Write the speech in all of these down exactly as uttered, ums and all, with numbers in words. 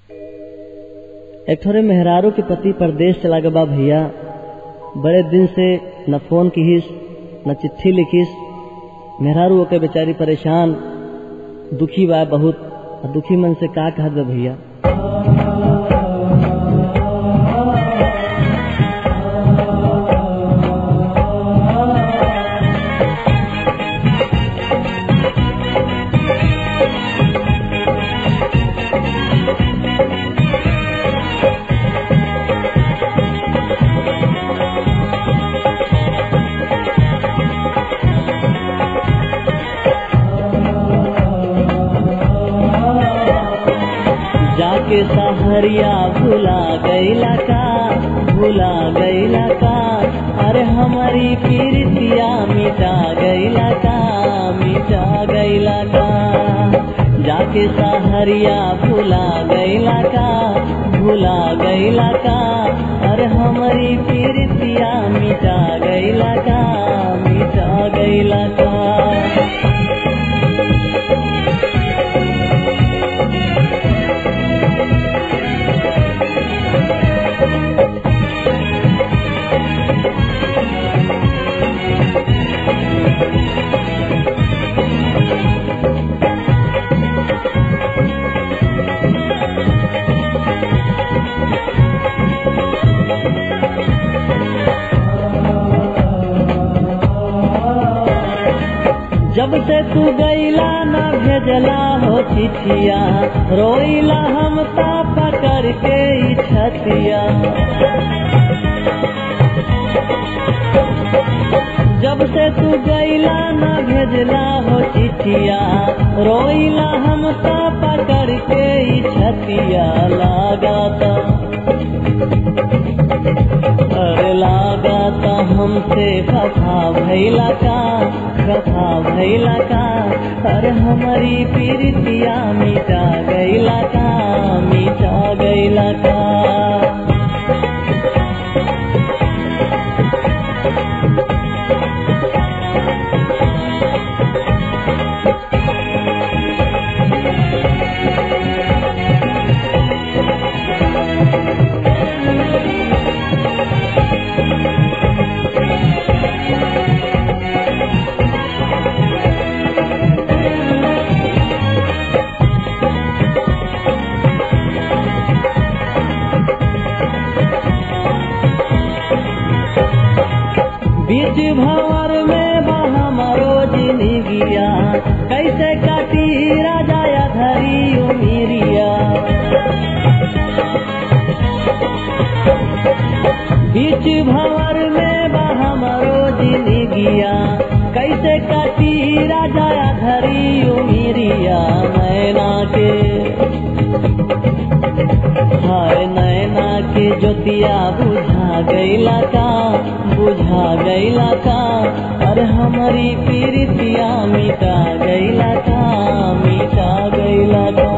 एक ठोरे मेहरारू के पति परदेश चला गया बा भैया। बड़े दिन से न फोन किहिस न चिट्ठी लिखिस। मेहरारू होके बेचारी परेशान दुखी बा बहुत। दुखी मन से का कहत बा भैया। जाके सहरिया भुला गईला का भुला गईला का अरे हमारी प्रीतिया मिटा गईला का मिटा गईला का। जाके सहरिया भुला गईला का भुला गईला का अरे हमारी प्रीतिया मिटा गईला का मिटा गईला का। जब से तू गईला ना भेजला हो चिट्ठिया रोईला हम ता पकड़ के ई छतिया। जब से तू गईला ना भेजला हो चिट्ठिया रोईला हम ता पकड़ के ई छतिया। लगाता अरे लगाता हमसे खफा भइला का खफा भइला का अरे हमारी प्रीतिया मिटा गईला का मिटा गईला का। बीच भंवर में बहा मरो जिंदगिया कैसे काटी राजा या धरी उमिरिया। बीच भंवर में बहा मरो जिंदगिया कैसे काटी राजा या धरी उमिरिया। नैना के हाय नैना के ज्योतिया बुझा गईला का बुझा गईला का अरे हमारी प्रीतिया मिटा गईला का मिटा गईला का।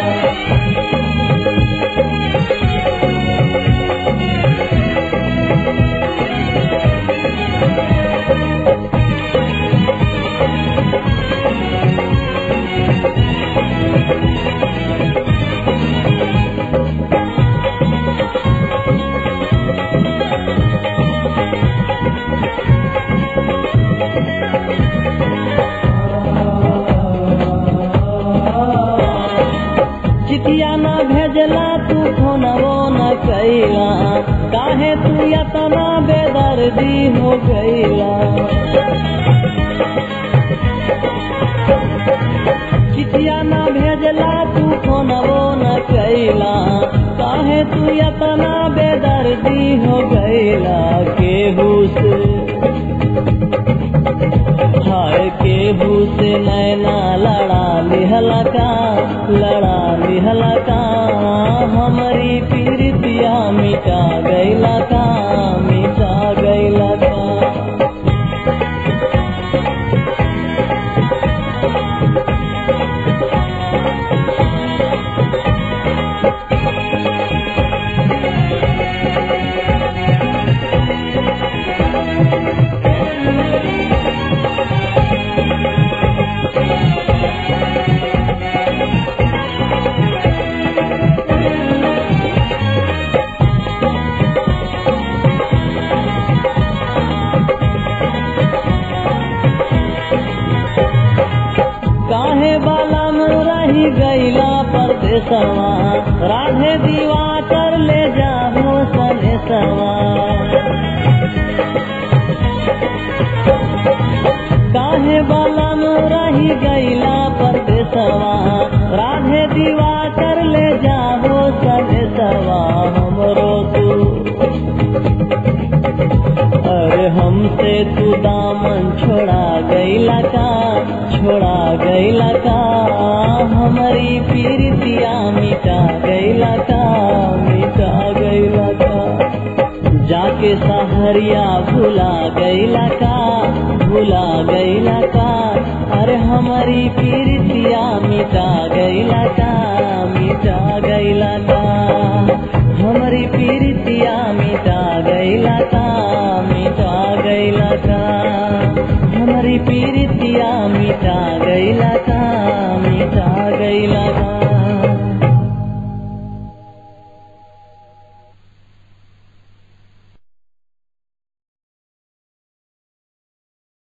चिट्ठिया न भेजला तू फोनवो न कैला काहे तू यतना बेदर्दी हो गईला। चिट्ठिया न भेजला तू फोनवो न कैला काहे तू यतना बेदर्दी हो गईला। केहू से हाय केहू से नैना लड़ा लिहला का लड़ा लिहला का हमारी प्रीतिया मिटा गईला का मिटा गईला का। Thank you. परदेसवा राधे दीवा कर ले जाहो सनेसवा। काहे बलम रही गईला परदेसवा राधे दीवा कर ले जाहो सनेसवा। हमरो तू अरे हमसे तू दामन छोड़ा गईला का छोड़ा गईला का हमारी पीरतिया मिटा गईला का मिटा गईला का। जाके सहरिया भुला गईला का भुला गईला का अरे हमारी पीरतिया मिटा गईला का मिटा गईला का हमारी पीरतिया मिटा गईला का मिटा गईला का हमारी पीरतिया मिटा गईला का मिटा गईला का।